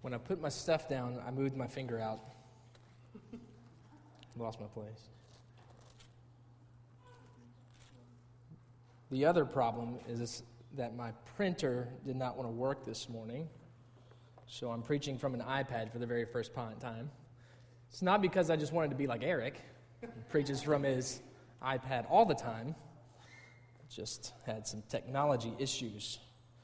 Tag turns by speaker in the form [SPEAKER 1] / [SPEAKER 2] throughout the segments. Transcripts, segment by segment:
[SPEAKER 1] When I put my stuff down, I moved my finger out. Lost my place. The other problem is that my printer did not want to work this morning, so I'm preaching from an iPad for the very first time. It's not because I just wanted to be like Eric, who preaches from his iPad all the time. Just had some technology issues.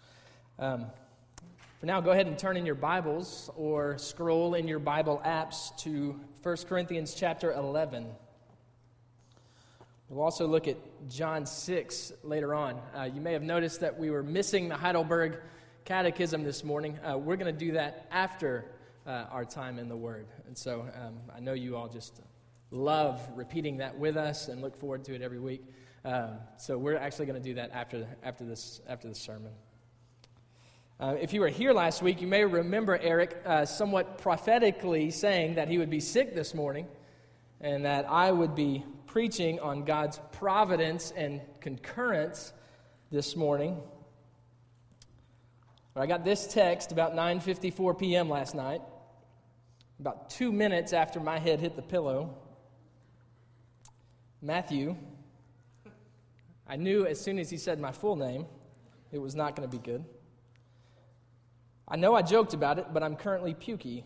[SPEAKER 1] For now, go ahead and turn in your Bibles or scroll in your Bible apps to 1 Corinthians chapter 11. We'll also look at John 6 later on. You may have noticed that we were missing the Heidelberg Catechism this morning. We're going to do that after our time in the Word. And so I know you all just love repeating that with us and look forward to it every week. So we're actually going to do that after this sermon. If you were here last week, you may remember Eric somewhat prophetically saying that he would be sick this morning and that I would be preaching on God's providence and concurrence this morning. I got this text about 9:54 p.m. last night, about 2 minutes after my head hit the pillow. Matthew, I knew as soon as he said my full name, it was not going to be good. I know I joked about it, but I'm currently pukey.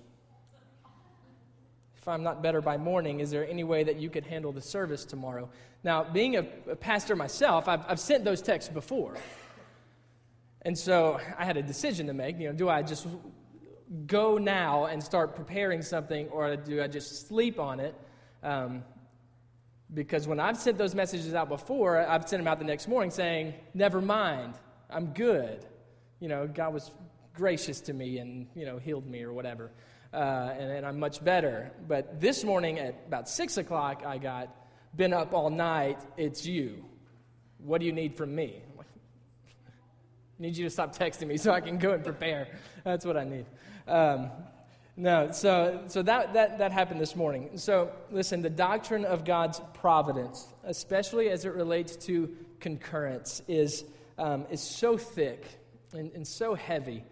[SPEAKER 1] If I'm not better by morning, is there any way that you could handle the service tomorrow? Now, being a pastor myself, I've sent those texts before. And so I had a decision to make. Do I just go now and start preparing something, or do I just sleep on it? Because when I've sent those messages out before, I've sent them out the next morning saying, never mind, I'm good. God was gracious to me and, healed me or whatever. And I'm much better. But this morning at about 6 o'clock, I got, been up all night, it's you. What do you need from me? I'm like, I need you to stop texting me so I can go and prepare. That's what I need. So that happened this morning. So listen, the doctrine of God's providence, especially as it relates to concurrence, is so thick and so heavy.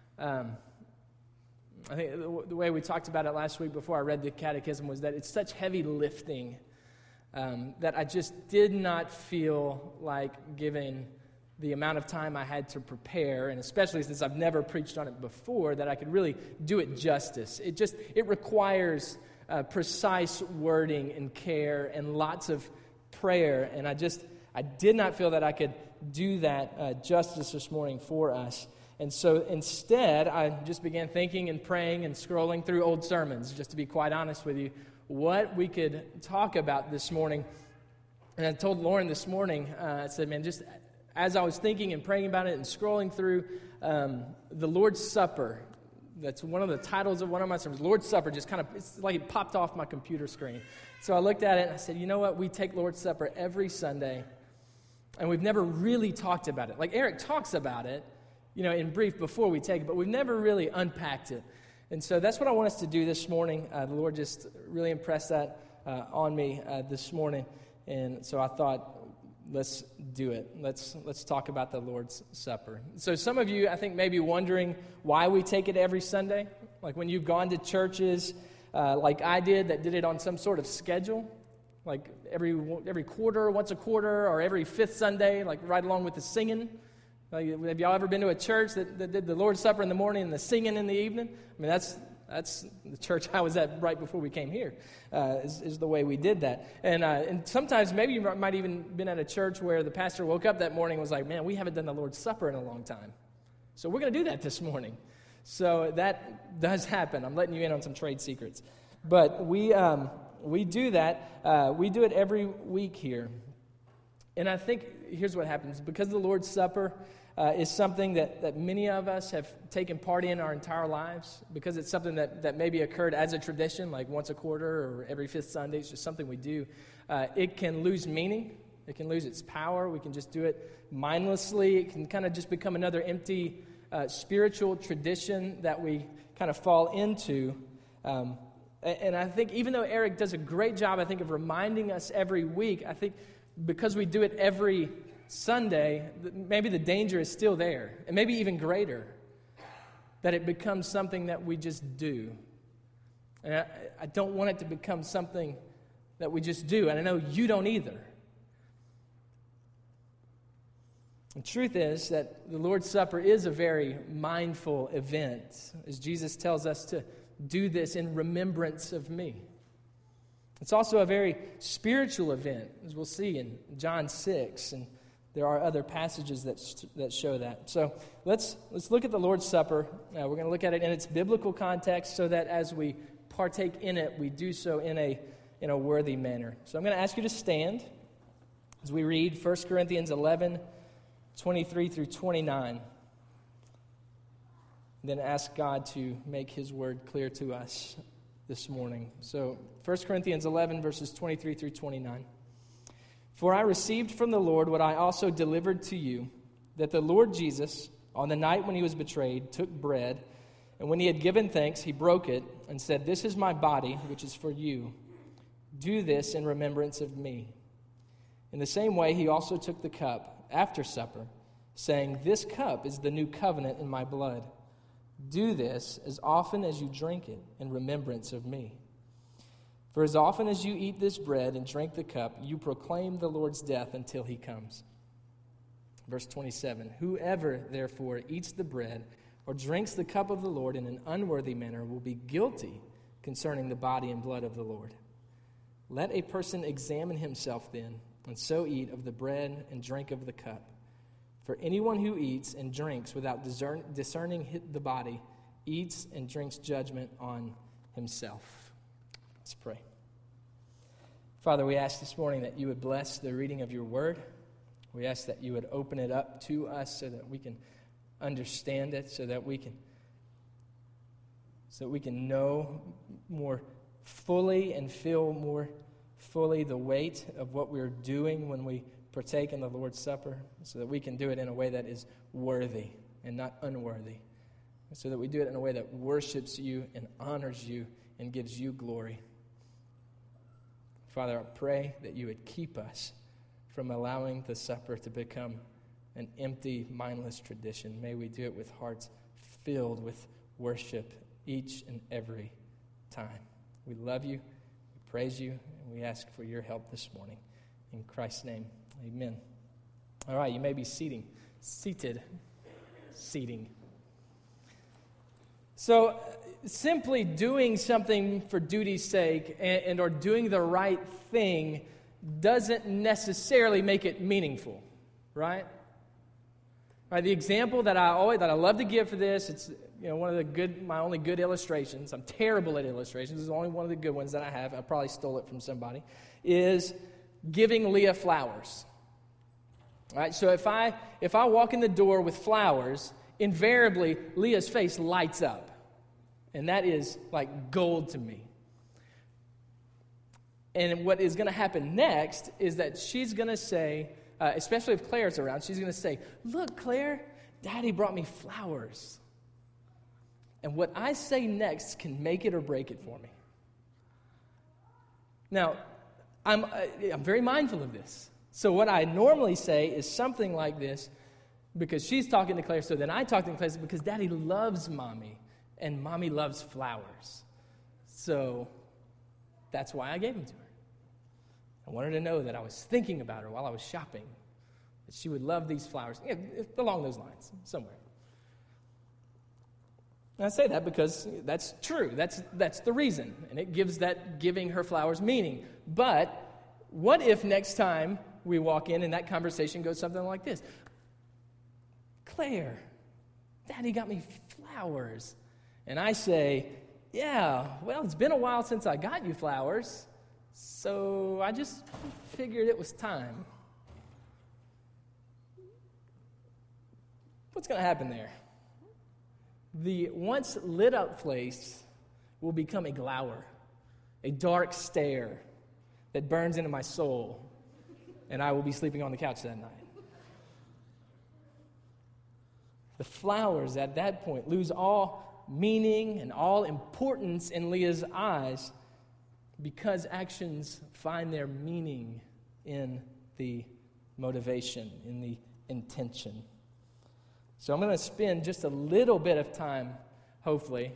[SPEAKER 1] I think the way we talked about it last week before I read the catechism was that it's such heavy lifting that I just did not feel like giving the amount of time I had to prepare, and especially since I've never preached on it before, that I could really do it justice. It requires precise wording and care and lots of prayer, and I did not feel that I could do that justice this morning for us. And so instead, I just began thinking and praying and scrolling through old sermons, just to be quite honest with you, what we could talk about this morning. And I told Lauren this morning, I said, man, just as I was thinking and praying about it and scrolling through the Lord's Supper, that's one of the titles of one of my sermons, Lord's Supper, just kind of, it's like it popped off my computer screen. So I looked at it and I said, you know what, we take Lord's Supper every Sunday, and we've never really talked about it. Like Eric talks about it, in brief before we take it, but we've never really unpacked it. And so that's what I want us to do this morning. The Lord just really impressed that on me this morning. And so I thought, let's do it. Let's talk about the Lord's Supper. So some of you, I think, may be wondering why we take it every Sunday. Like when you've gone to churches like I did that did it on some sort of schedule, like every quarter, once a quarter, or every fifth Sunday, like right along with the singing. Have y'all ever been to a church that did the Lord's Supper in the morning and the singing in the evening? I mean, that's the church I was at right before we came here, is the way we did that. And sometimes maybe you might even been at a church where the pastor woke up that morning and was like, man, we haven't done the Lord's Supper in a long time. So we're going to do that this morning. So that does happen. I'm letting you in on some trade secrets. But we do that. We do it every week here. And I think here's what happens. Because the Lord's Supper is something that many of us have taken part in our entire lives, because it's something that maybe occurred as a tradition, like once a quarter or every fifth Sunday. It's just something we do. It can lose meaning. It can lose its power. We can just do it mindlessly. It can kind of just become another empty spiritual tradition that we kind of fall into. And I think even though Eric does a great job, I think, of reminding us every week, I think because we do it every Sunday, maybe the danger is still there, and maybe even greater. that it becomes something that we just do. And I don't want it to become something that we just do, and I know you don't either. The truth is that the Lord's Supper is a very mindful event, as Jesus tells us to do this in remembrance of me. It's also a very spiritual event, as we'll see in John 6, and there are other passages that show that. So let's look at the Lord's Supper. We're going to look at it in its biblical context, so that as we partake in it, we do so in a worthy manner. So I'm going to ask you to stand as we read 1 Corinthians 11, 23 through 29. And then ask God to make His word clear to us this morning. So 1 Corinthians 11, verses 23 through 29. For I received from the Lord what I also delivered to you, that the Lord Jesus, on the night when He was betrayed, took bread, and when He had given thanks, He broke it and said, "This is my body, which is for you. Do this in remembrance of me." In the same way, He also took the cup after supper, saying, "This cup is the new covenant in my blood. Do this as often as you drink it in remembrance of me. For as often as you eat this bread and drink the cup, you proclaim the Lord's death until He comes." Verse 27, "Whoever, therefore, eats the bread or drinks the cup of the Lord in an unworthy manner will be guilty concerning the body and blood of the Lord. Let a person examine himself then, and so eat of the bread and drink of the cup. For anyone who eats and drinks without discerning the body eats and drinks judgment on himself." Let's pray. Father, we ask this morning that you would bless the reading of your word. We ask that you would open it up to us so that we can understand it, so that we can know more fully and feel more fully the weight of what we're doing when we partake in the Lord's Supper, so that we can do it in a way that is worthy and not unworthy, so that we do it in a way that worships you and honors you and gives you glory. Father, I pray that you would keep us from allowing the supper to become an empty, mindless tradition. May we do it with hearts filled with worship each and every time. We love you, we praise you, and we ask for your help this morning. In Christ's name, amen. All right, you may be seating. So, simply doing something for duty's sake and or doing the right thing doesn't necessarily make it meaningful, right? Right, the example that I love to give for this, it's one of my only good illustrations. I'm terrible at illustrations. This is only one of the good ones that I have. I probably stole it from somebody. Is giving Leah flowers. All right, so if I walk in the door with flowers, invariably Leah's face lights up, and that is like gold to me. And what is going to happen next is that she's going to say, especially if Claire's around, she's going to say, "Look, Claire, Daddy brought me flowers." And what I say next can make it or break it for me. Now, I'm very mindful of this. So what I normally say is something like this, because she's talking to Claire, so then I talk to Claire because Daddy loves Mommy, and Mommy loves flowers. So that's why I gave them to her. I wanted to know that I was thinking about her while I was shopping, that she would love these flowers. Yeah, along those lines, somewhere. And I say that because that's true. That's the reason, and it gives that giving her flowers meaning. But what if next time we walk in and that conversation goes something like this? "Claire, Daddy got me flowers." And I say, "Yeah, well, it's been a while since I got you flowers, so I just figured it was time." What's going to happen there? The once lit up place will become a glower, a dark stare that burns into my soul, and I will be sleeping on the couch that night. The flowers at that point lose all meaning and all importance in Leah's eyes, because actions find their meaning in the motivation, in the intention. So I'm going to spend just a little bit of time hopefully,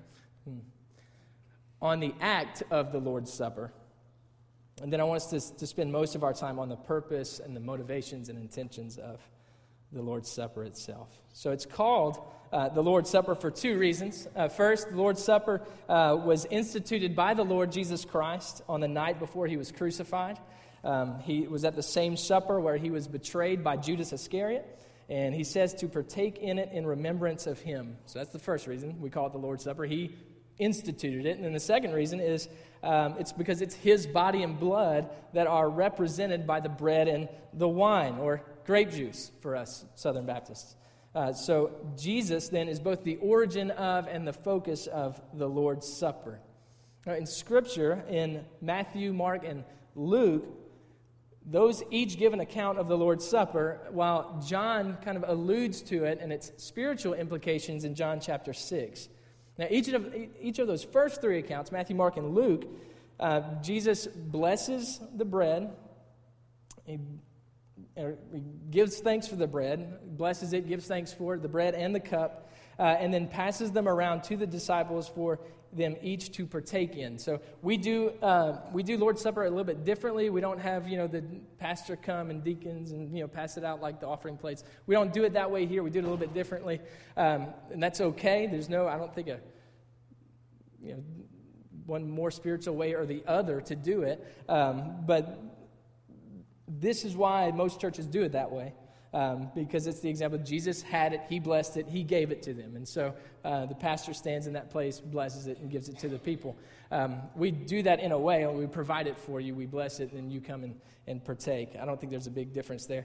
[SPEAKER 1] on the act of the Lord's Supper. And then I want us to spend most of our time on the purpose and the motivations and intentions of the Lord's Supper itself. So it's called the Lord's Supper for two reasons. First, the Lord's Supper was instituted by the Lord Jesus Christ on the night before he was crucified. He was at the same supper where he was betrayed by Judas Iscariot, and he says to partake in it in remembrance of him. So that's the first reason we call it the Lord's Supper. He instituted it. And then the second reason is it's because it's his body and blood that are represented by the bread and the wine, or grape juice for us Southern Baptists. So Jesus then is both the origin of and the focus of the Lord's Supper. Now, in Scripture, in Matthew, Mark, and Luke, those each give an account of the Lord's Supper, while John kind of alludes to it and its spiritual implications in John chapter 6. Now, each of those first three accounts, Matthew, Mark, and Luke, Jesus blesses the bread. He gives thanks for the bread, blesses it, gives thanks for the bread and the cup, and then passes them around to the disciples for them each to partake in. So we do Lord's Supper a little bit differently. We don't have the pastor come and deacons and pass it out like the offering plates. We don't do it that way here. We do it a little bit differently, and that's okay. There's I don't think one more spiritual way or the other to do it, but this is why most churches do it that way. Because it's the example. Jesus had it, he blessed it, he gave it to them. And so the pastor stands in that place, blesses it, and gives it to the people. We do that in a way. We provide it for you, we bless it, and you come and partake. I don't think there's a big difference there.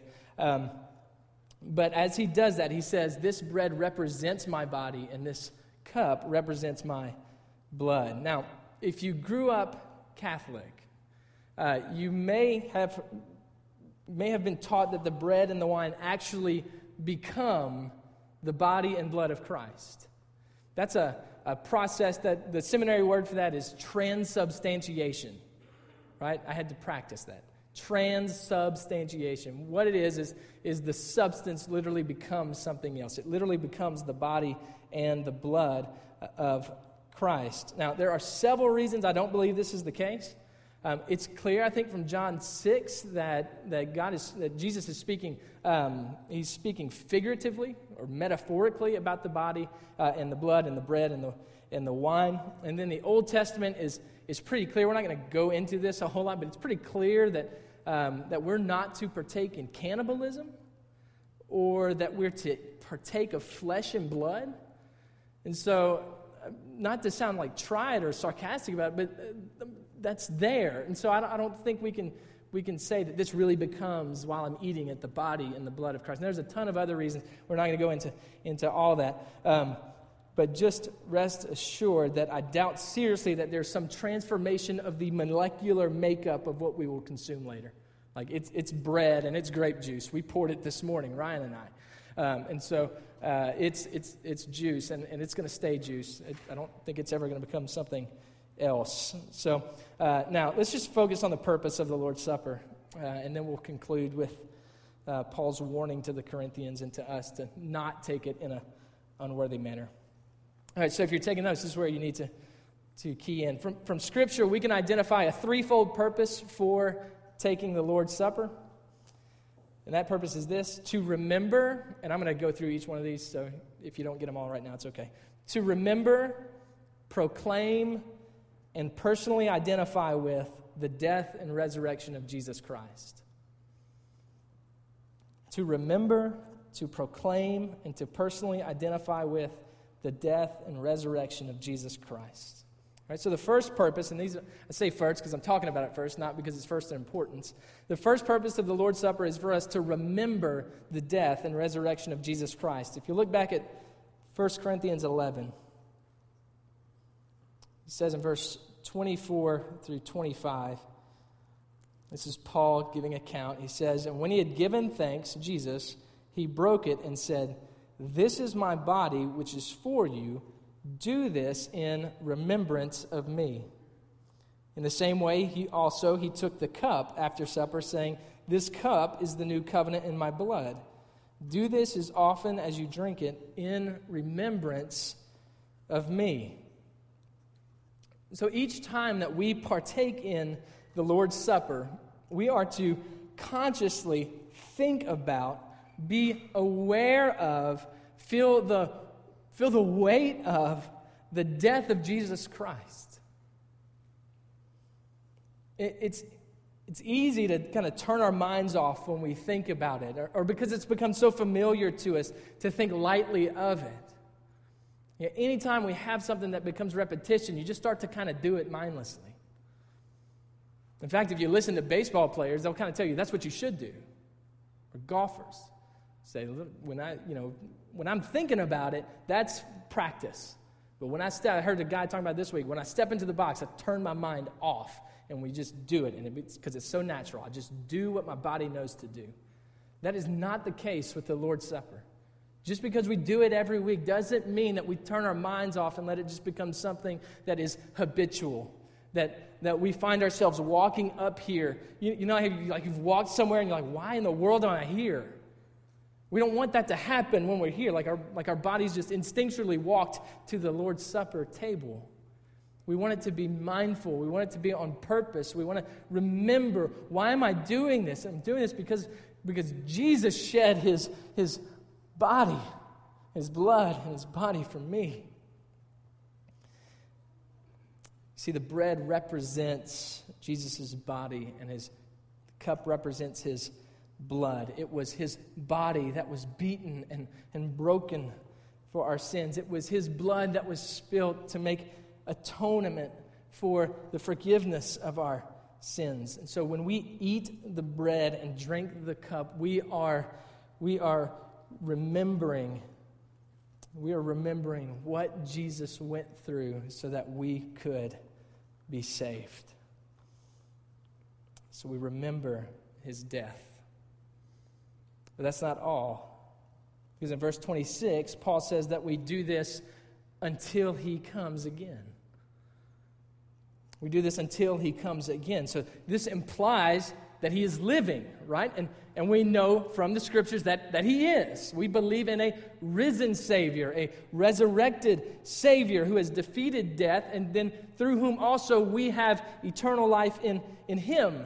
[SPEAKER 1] But as he does that, he says, this bread represents my body, and this cup represents my blood. Now, if you grew up Catholic, you may have been taught that the bread and the wine actually become the body and blood of Christ. That's a process that the seminary word for that is transubstantiation, right? I had to practice that. Transubstantiation. What it is the substance literally becomes something else. It literally becomes the body and the blood of Christ. Now, there are several reasons I don't believe this is the case. It's clear, I think, from John 6 that Jesus is speaking. He's speaking figuratively or metaphorically about the body and the blood and the bread and the wine. And then the Old Testament is pretty clear. We're not going to go into this a whole lot, but it's pretty clear that we're not to partake in cannibalism, or that we're to partake of flesh and blood. And so, not to sound like trite or sarcastic about it, but that's there. And so I don't think we can say that this really becomes, while I'm eating it, the body and the blood of Christ. And there's a ton of other reasons. We're not going to go into all that. But just rest assured that I doubt seriously that there's some transformation of the molecular makeup of what we will consume later. Like it's bread and it's grape juice. We poured it this morning, Ryan and I. And so it's juice, and it's going to stay juice. I don't think it's ever going to become something else. So now let's just focus on the purpose of the Lord's Supper, and then we'll conclude with Paul's warning to the Corinthians and to us to not take it in an unworthy manner. All right, so if you're taking notes, this is where you need to key in. From Scripture, we can identify a threefold purpose for taking the Lord's Supper. And that purpose is this: to remember, and I'm going to go through each one of these, so if you don't get them all right now, it's okay. To remember, proclaim, and personally identify with the death and resurrection of Jesus Christ. To remember, to proclaim, and to personally identify with the death and resurrection of Jesus Christ. All right, so the first purpose, and these I say first because I'm talking about it first, not because it's first in importance. The first purpose of the Lord's Supper is for us to remember the death and resurrection of Jesus Christ. If you look back at 1 Corinthians 11, it says in verse 24 through 25, this is Paul giving account. He says, "And when he had given thanks, Jesus, he broke it and said, 'This is my body, which is for you. Do this in remembrance of me.' In the same way, he took the cup after supper, saying, 'This cup is the new covenant in my blood. Do this as often as you drink it in remembrance of me. So each time that we partake in the Lord's Supper, we are to consciously think about, be aware of, feel the weight of the death of Jesus Christ. It's easy to kind of turn our minds off when we think about it, or because it's become so familiar to us to think lightly of it. Anytime we have something that becomes repetition, you just start to kind of do it mindlessly. In fact, if you listen to baseball players, they'll kind of tell you that's what you should do. Or golfers say, when I'm thinking about it, that's practice. But I heard a guy talking about this week, when I step into the box, I turn my mind off, and we just do it, and because it's so natural. I just do what my body knows to do. That is not the case with the Lord's Supper. Just because we do it every week doesn't mean that we turn our minds off and let it just become something that is habitual, that we find ourselves walking up here. You know, like you've walked somewhere and you're like, why in the world am I here? We don't want that to happen when we're here, like our bodies just instinctually walked to the Lord's Supper table. We want it to be mindful. We want it to be on purpose. We want to remember, why am I doing this? I'm doing this because Jesus shed his body, his blood, and his body for me. See, the bread represents Jesus' body, and his cup represents his blood. It was his body that was beaten and broken for our sins. It was his blood that was spilled to make atonement for the forgiveness of our sins. And so when we eat the bread and drink the cup, we are remembering what Jesus went through so that we could be saved. So we remember his death. But that's not all. Because in verse 26, Paul says that we do this until he comes again. We do this until he comes again. So this implies that he is living, right? And we know from the scriptures that he is. We believe in a risen Savior, a resurrected Savior who has defeated death, and then through whom also we have eternal life in him.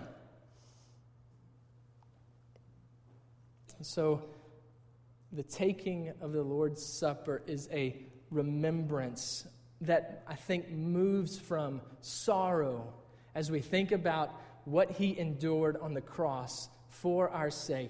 [SPEAKER 1] So the taking of the Lord's Supper is a remembrance that I think moves from sorrow as we think about what he endured on the cross for our sake.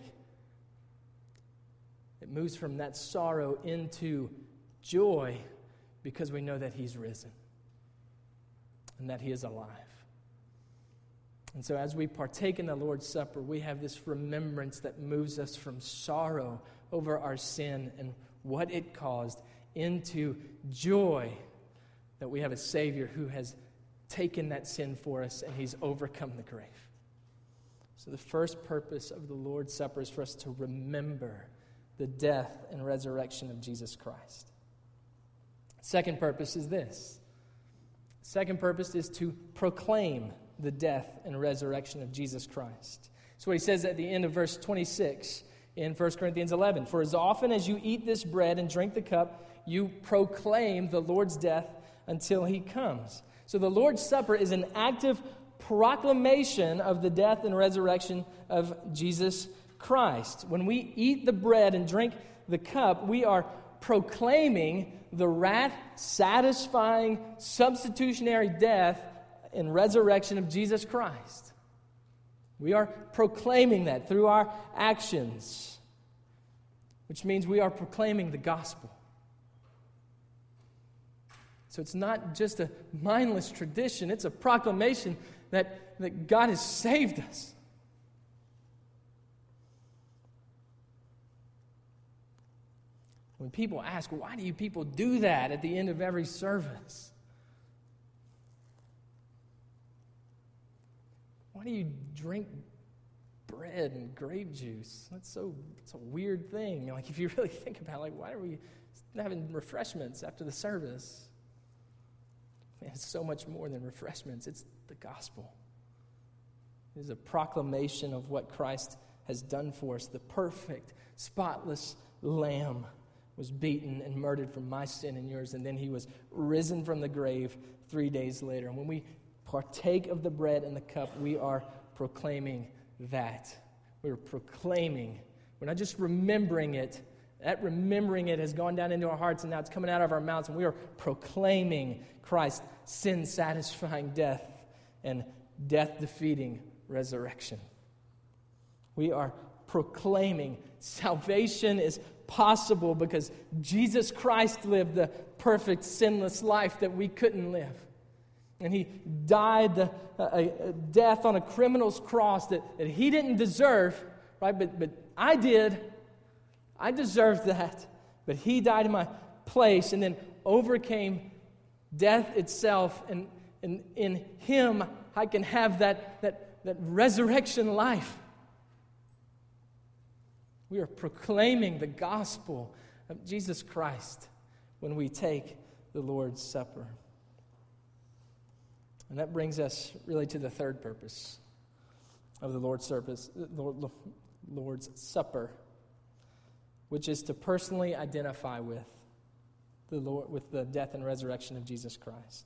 [SPEAKER 1] It moves from that sorrow into joy because we know that he's risen and that he is alive. And so as we partake in the Lord's Supper, we have this remembrance that moves us from sorrow over our sin and what it caused into joy that we have a Savior who has taken that sin for us and he's overcome the grave. So the first purpose of the Lord's Supper is for us to remember the death and resurrection of Jesus Christ. Second purpose is this. Second purpose is to proclaim the death and resurrection of Jesus Christ. So what he says at the end of verse 26 in 1 Corinthians 11, "For as often as you eat this bread and drink the cup, you proclaim the Lord's death until he comes." So the Lord's Supper is an active proclamation of the death and resurrection of Jesus Christ. When we eat the bread and drink the cup, we are proclaiming the wrath-satisfying substitutionary death and resurrection of Jesus Christ. We are proclaiming that through our actions, which means we are proclaiming the gospel. So it's not just a mindless tradition, it's a proclamation that God has saved us. When people ask, why do you people do that at the end of every service? Why do you drink bread and grape juice? It's a weird thing. Like, if you really think about it, like, why are we having refreshments after the service? Man, it's so much more than refreshments. It's the gospel. It is a proclamation of what Christ has done for us, the perfect, spotless Lamb was beaten and murdered for my sin and yours, and then he was risen from the grave 3 days later. And when we partake of the bread and the cup, we are proclaiming that. We're proclaiming. We're not just remembering it. That remembering it has gone down into our hearts, and now it's coming out of our mouths, and we are proclaiming Christ's sin-satisfying death and death-defeating resurrection. We are proclaiming salvation is possible because Jesus Christ lived the perfect, sinless life that we couldn't live. And he died a death on a criminal's cross that he didn't deserve, right? But I did. I deserved that. But he died in my place and then overcame death itself. And in him, I can have that resurrection life. We are proclaiming the gospel of Jesus Christ when we take the Lord's Supper. And that brings us really to the third purpose of the Lord's Supper, which is to personally identify with the Lord, with the death and resurrection of Jesus Christ.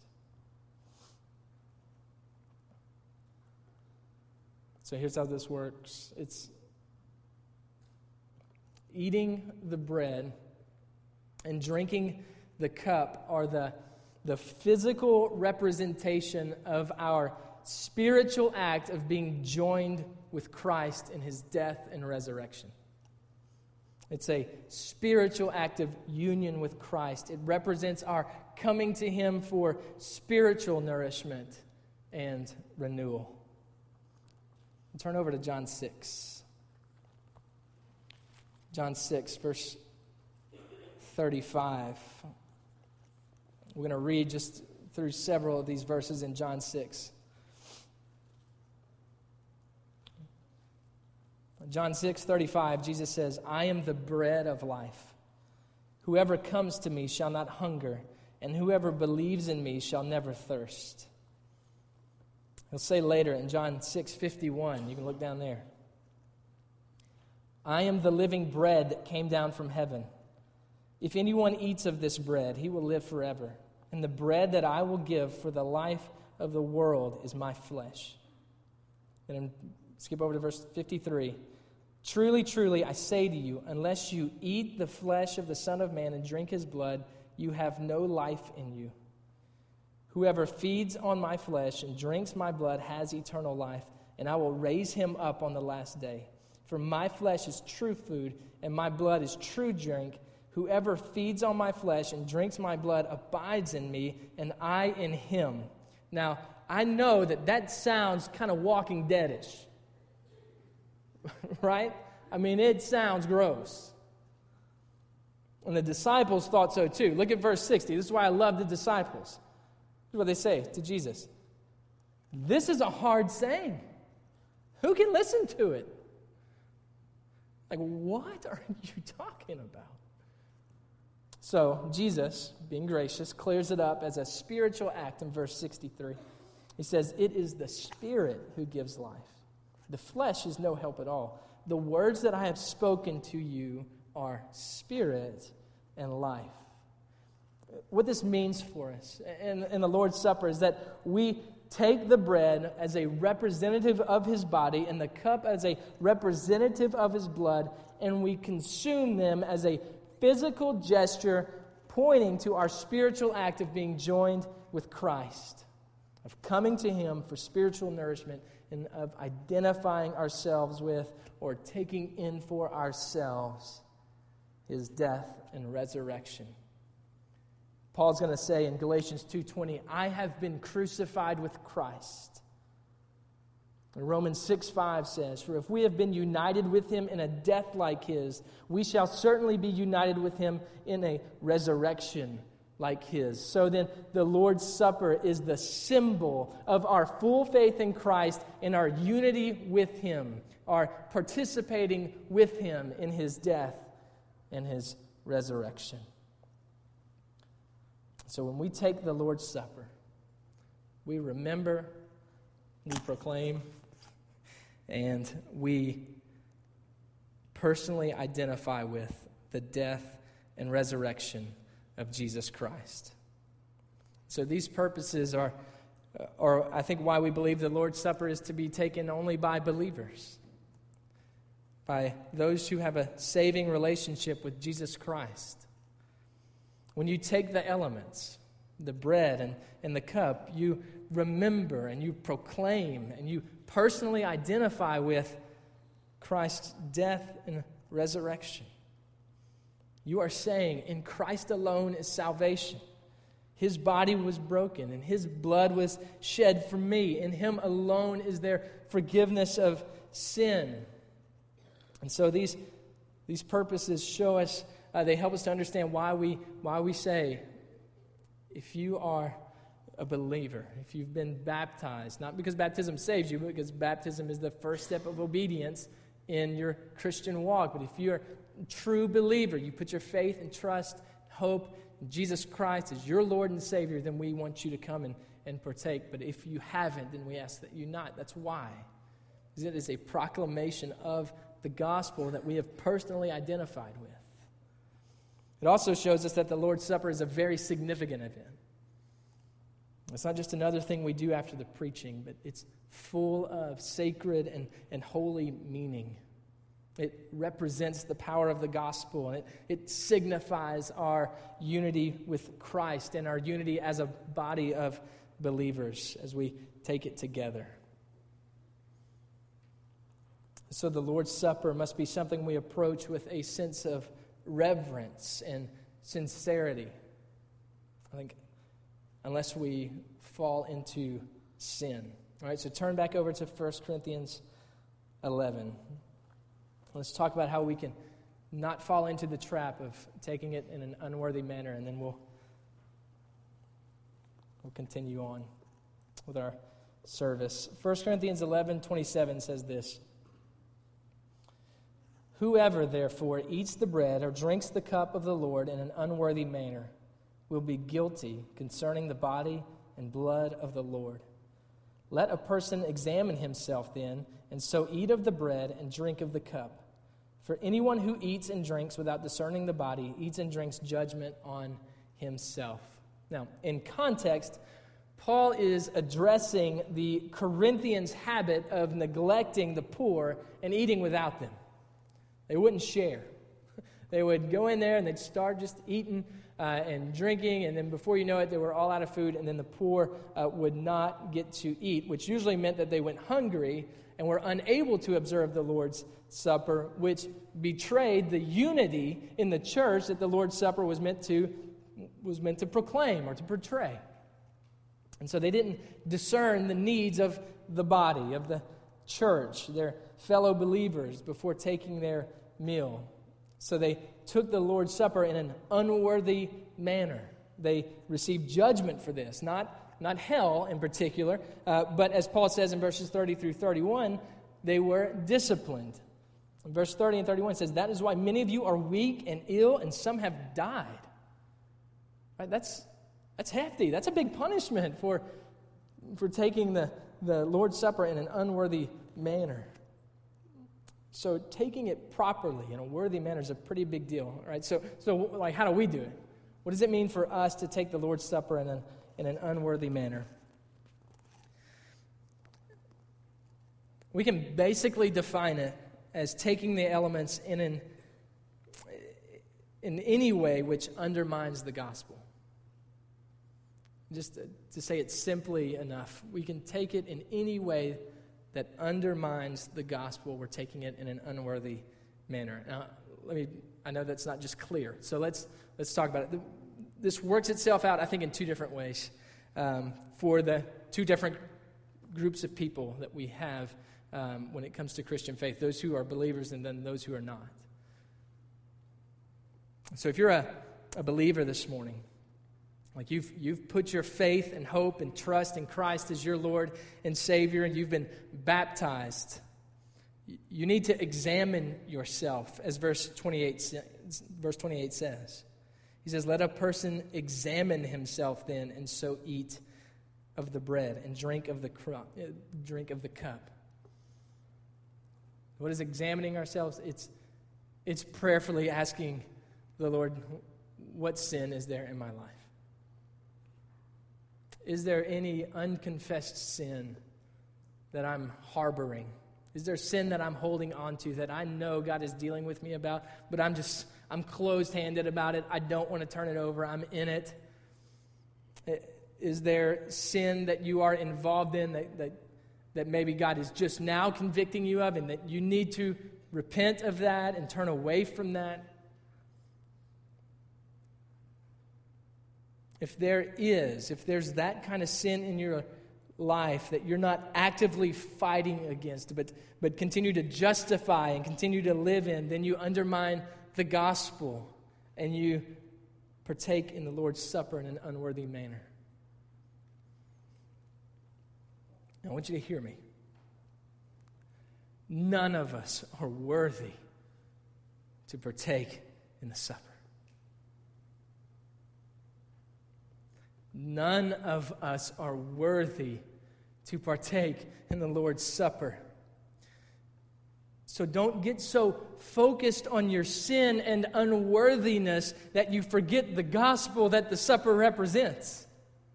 [SPEAKER 1] So here's how this works. It's eating the bread and drinking the cup are the physical representation of our spiritual act of being joined with Christ in his death and resurrection. It's a spiritual act of union with Christ. It represents our coming to him for spiritual nourishment and renewal. Turn over to John 6. John 6, verse 35. We're going to read just through several of these verses in John 6. John 6:35, Jesus says, I am the bread of life. Whoever comes to me shall not hunger, and whoever believes in me shall never thirst. He'll say later in John 6:51, you can look down there. I am the living bread that came down from heaven. If anyone eats of this bread, he will live forever. And the bread that I will give for the life of the world is my flesh. And skip over to verse 53. Truly, truly, I say to you, unless you eat the flesh of the Son of Man and drink his blood, you have no life in you. Whoever feeds on my flesh and drinks my blood has eternal life, and I will raise him up on the last day. For my flesh is true food, and my blood is true drink. Whoever feeds on my flesh and drinks my blood abides in me, and I in him. Now, I know that sounds kind of Walking Dead-ish. Right? I mean, it sounds gross. And the disciples thought so too. Look at verse 60. This is why I love the disciples. This is what they say to Jesus. This is a hard saying. Who can listen to it? Like, what are you talking about? So, Jesus, being gracious, clears it up as a spiritual act in verse 63. He says, it is the Spirit who gives life. The flesh is no help at all. The words that I have spoken to you are spirit and life. What this means for us in the Lord's Supper is that we take the bread as a representative of his body and the cup as a representative of his blood, and we consume them as a physical gesture pointing to our spiritual act of being joined with Christ, of coming to him for spiritual nourishment, and of identifying ourselves with or taking in for ourselves his death and resurrection. Paul's going to say in Galatians 2:20, I have been crucified with Christ. And Romans 6:5 says, for if we have been united with him in a death like his, we shall certainly be united with him in a resurrection like his. So then the Lord's Supper is the symbol of our full faith in Christ and our unity with him, our participating with him in his death and his resurrection. So when we take the Lord's Supper, we remember, we proclaim, and we personally identify with the death and resurrection of Jesus Christ. So these purposes are I think why we believe the Lord's Supper is to be taken only by believers, by those who have a saving relationship with Jesus Christ. When you take the elements, the bread and the cup, you remember and you proclaim and you personally identify with Christ's death and resurrection. You are saying, in Christ alone is salvation. His body was broken and His blood was shed for me. In Him alone is there forgiveness of sin. And so these purposes show us, they help us to understand why we say, if you are a believer, if you've been baptized, not because baptism saves you, but because baptism is the first step of obedience in your Christian walk. But if you're a true believer, you put your faith and trust, hope in Jesus Christ as your Lord and Savior, then we want you to come and partake. But if you haven't, then we ask that you not. That's why. Because it is a proclamation of the gospel that we have personally identified with. It also shows us that the Lord's Supper is a very significant event. It's not just another thing we do after the preaching, but it's full of sacred and holy meaning. It represents the power of the gospel, and it signifies our unity with Christ and our unity as a body of believers as we take it together. So the Lord's Supper must be something we approach with a sense of reverence and sincerity. I think unless we fall into sin. All right, so turn back over to 1 Corinthians 11. Let's talk about how we can not fall into the trap of taking it in an unworthy manner, and then we'll continue on with our service. 1 Corinthians 11:27 says this: "Whoever, therefore, eats the bread or drinks the cup of the Lord in an unworthy manner will be guilty concerning the body and blood of the Lord. Let a person examine himself then, and so eat of the bread and drink of the cup. For anyone who eats and drinks without discerning the body eats and drinks judgment on himself." Now, in context, Paul is addressing the Corinthians' habit of neglecting the poor and eating without them. They wouldn't share. They would go in there and they'd start just eating and drinking, and then before you know it, they were all out of food, and then the poor would not get to eat, which usually meant that they went hungry and were unable to observe the Lord's Supper, which betrayed the unity in the church that the Lord's Supper was meant to proclaim or to portray. And so they didn't discern the needs of the body, of the church, their fellow believers, before taking their meal. So they took the Lord's Supper in an unworthy manner. They received judgment for this, not hell in particular, but as Paul says in verses 30 through 31, they were disciplined. In verse 30 and 31 it says, "That is why many of you are weak and ill, and some have died." Right? That's hefty. That's a big punishment for taking the Lord's Supper in an unworthy manner. So taking it properly in a worthy manner is a pretty big deal, right? So like, how do we do it? What does it mean for us to take the Lord's Supper in an unworthy manner? We can basically define it as taking the elements in any way which undermines the gospel. Just to say it simply enough, we can take it in any way that undermines the gospel. We're taking it in an unworthy manner. Now, I know that's not just clear, so let's talk about it. This works itself out, I think, in two different ways for the two different groups of people that we have when it comes to Christian faith, those who are believers and then those who are not. So if you're a believer this morning, like you've put your faith and hope and trust in Christ as your Lord and Savior, and you've been baptized, you need to examine yourself, as verse 28 says. He says, "Let a person examine himself then, and so eat of the bread and drink of the cup." What is examining ourselves? It's prayerfully asking the Lord, what sin is there in my life? Is there any unconfessed sin that I'm harboring? Is there sin that I'm holding on to that I know God is dealing with me about, but I'm closed-handed about it. I don't want to turn it over. I'm in it. Is there sin that you are involved in that maybe God is just now convicting you of, and that you need to repent of that and turn away from that? If there's that kind of sin in your life that you're not actively fighting against, but continue to justify and continue to live in, then you undermine the gospel and you partake in the Lord's Supper in an unworthy manner. Now, I want you to hear me. None of us are worthy to partake in the supper. None of us are worthy to partake in the Lord's Supper. So don't get so focused on your sin and unworthiness that you forget the gospel that the supper represents.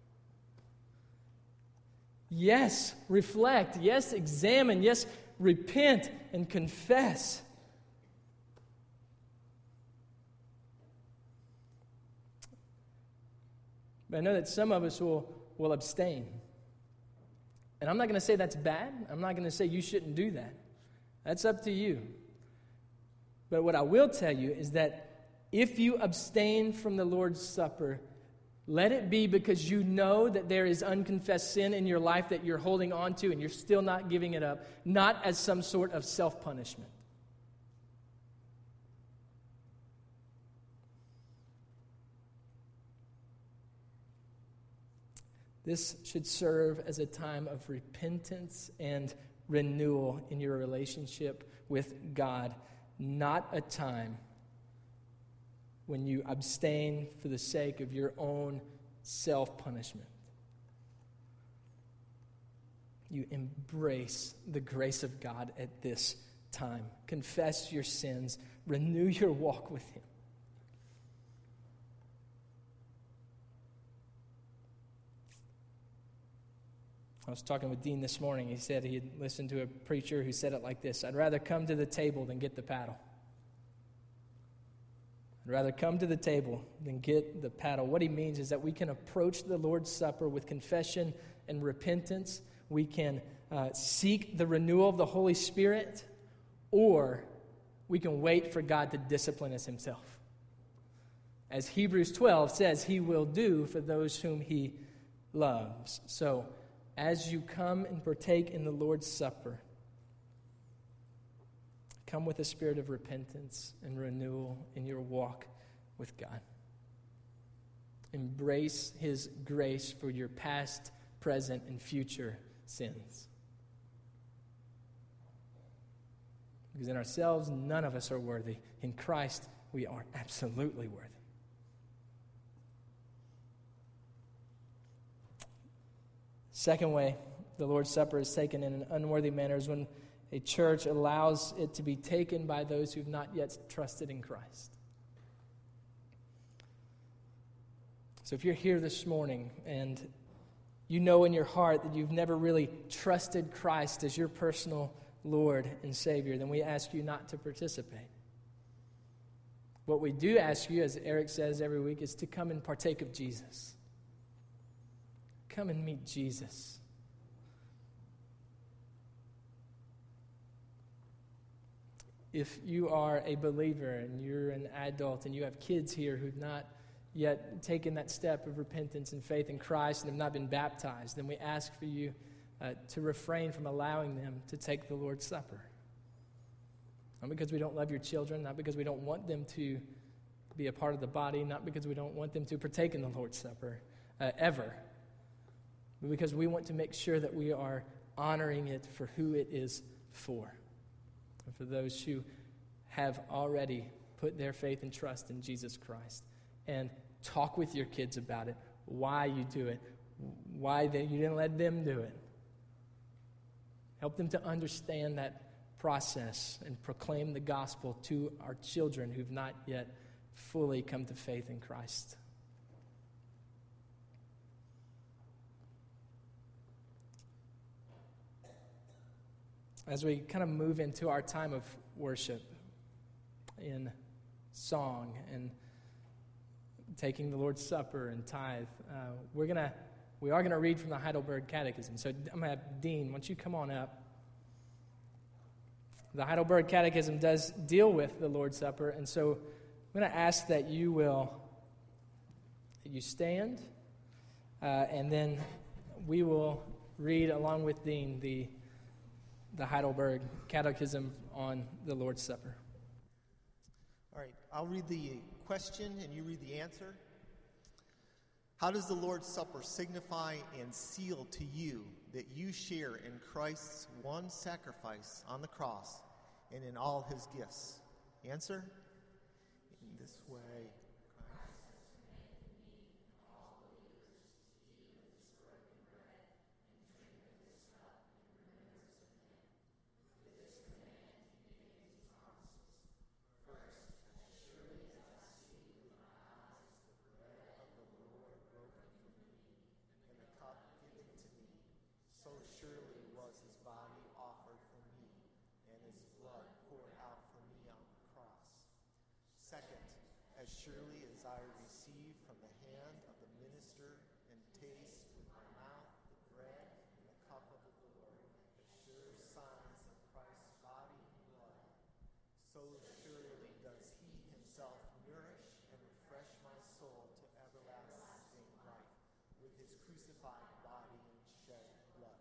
[SPEAKER 1] Yes, reflect. Yes, examine. Yes, repent and confess. But I know that some of us will abstain. And I'm not going to say that's bad. I'm not going to say you shouldn't do that. That's up to you. But what I will tell you is that if you abstain from the Lord's Supper, let it be because you know that there is unconfessed sin in your life that you're holding on to and you're still not giving it up, not as some sort of self-punishment. This should serve as a time of repentance and renewal in your relationship with God, not a time when you abstain for the sake of your own self-punishment. You embrace the grace of God at this time. Confess your sins. Renew your walk with Him. I was talking with Dean this morning. He said he had listened to a preacher who said it like this: I'd rather come to the table than get the paddle. I'd rather come to the table than get the paddle. What he means is that we can approach the Lord's Supper with confession and repentance. We can seek the renewal of the Holy Spirit, or we can wait for God to discipline us Himself. As Hebrews 12 says, He will do for those whom He loves. So, as you come and partake in the Lord's Supper, come with a spirit of repentance and renewal in your walk with God. Embrace His grace for your past, present, and future sins. Because in ourselves, none of us are worthy. In Christ, we are absolutely worthy. Second way the Lord's Supper is taken in an unworthy manner is when a church allows it to be taken by those who've not yet trusted in Christ. So if you're here this morning and you know in your heart that you've never really trusted Christ as your personal Lord and Savior, then we ask you not to participate. What we do ask you, as Eric says every week, is to come and partake of Jesus. Come and meet Jesus. If you are a believer and you're an adult and you have kids here who've not yet taken that step of repentance and faith in Christ and have not been baptized, then we ask for you to refrain from allowing them to take the Lord's Supper. Not because we don't love your children, not because we don't want them to be a part of the body, not because we don't want them to partake in the Lord's Supper ever, but because we want to make sure that we are honoring it for who it is for. And for those who have already put their faith and trust in Jesus Christ. And talk with your kids about it, why you do it, why you didn't let them do it. Help them to understand that process and proclaim the gospel to our children who've not yet fully come to faith in Christ. As we kind of move into our time of worship in song and taking the Lord's Supper and tithe, we are gonna read from the Heidelberg Catechism. So I'm gonna have Dean, why don't you come on up? The Heidelberg Catechism does deal with the Lord's Supper, and so I'm going to ask that you stand, and then we will read along with Dean the Heidelberg Catechism on the Lord's Supper.
[SPEAKER 2] All right, I'll read the question and you read the answer. How does the Lord's Supper signify and seal to you that you share in Christ's one sacrifice on the cross and in all his gifts? Answer? In this way. So surely was his body offered for me, and his blood poured out for me on the cross. Second, as surely as I receive from the hand of the minister and taste with my mouth the bread and the cup of the Lord, the sure signs of Christ's body and blood, so surely does he himself nourish and refresh my soul to everlasting life with his crucified body and shed blood.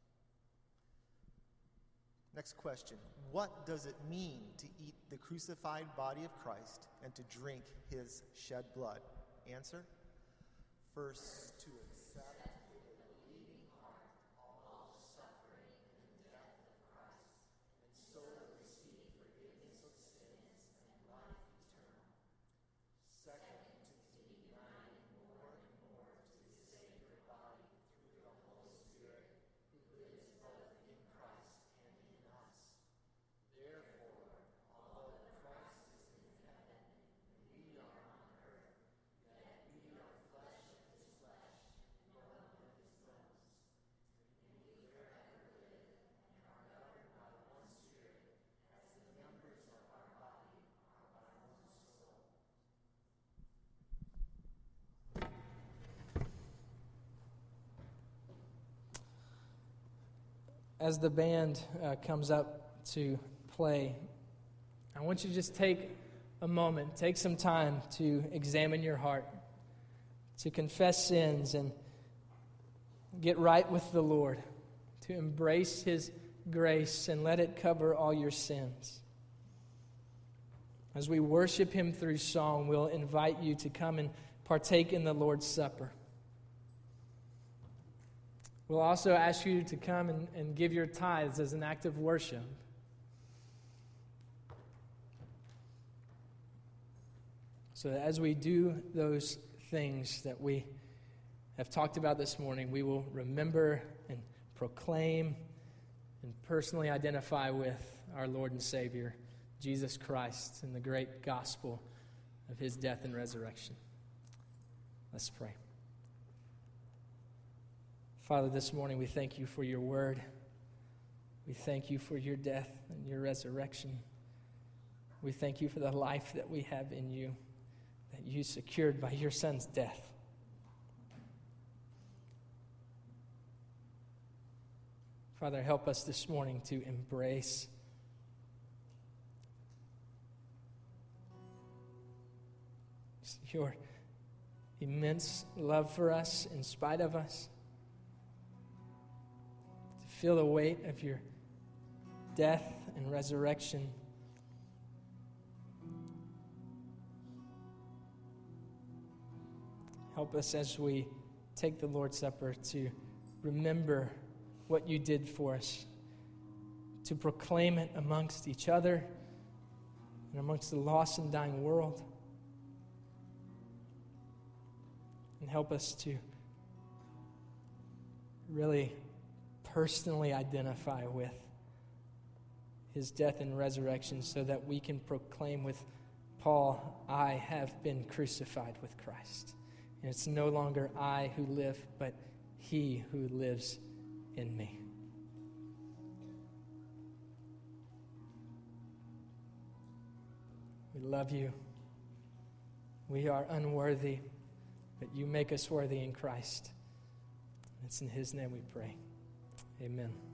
[SPEAKER 2] Next question. What does it mean to eat the crucified body of Christ and to drink his shed blood? Answer. First, to accept with a believing heart all the suffering and death of Christ, and so receive forgiveness of sins and life eternal. Second, to be united more and more to his sacred body through the Holy Spirit, who lives both in Christ and in us. Therefore, although Christ is in heaven and we are on earth, yet we are flesh of his flesh, and bone of his bones. And we forever live and are governed by one Spirit, as the members of our body are by one soul.
[SPEAKER 1] As the band comes up to play, I want you to just take a moment, take some time to examine your heart, to confess sins and get right with the Lord, to embrace his grace and let it cover all your sins. As we worship him through song, we'll invite you to come and partake in the Lord's Supper. We'll also ask you to come and give your tithes as an act of worship. So that as we do those things that we have talked about this morning, we will remember and proclaim and personally identify with our Lord and Savior, Jesus Christ, and the great gospel of his death and resurrection. Let's pray. Father, this morning we thank you for your word. We thank you for your death and your resurrection. We thank you for the life that we have in you, that you secured by your Son's death. Father, help us this morning to embrace your immense love for us in spite of us. Feel the weight of your death and resurrection. Help us as we take the Lord's Supper to remember what you did for us, to proclaim it amongst each other and amongst the lost and dying world. And help us to really personally identify with his death and resurrection so that we can proclaim with Paul, I have been crucified with Christ. And it's no longer I who live, but he who lives in me. We love you. We are unworthy, but you make us worthy in Christ. It's in his name we pray. Amen.